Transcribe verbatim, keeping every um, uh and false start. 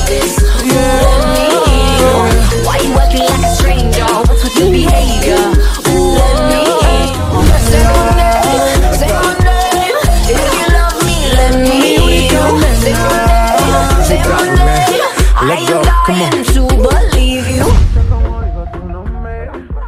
this. Ooh, let me in. Why you acting like a stranger? What's with your behavior? Ooh, let me in. Say my name, say my name. If you love me, let me in. Say my name, say my name. I ain't dying to, but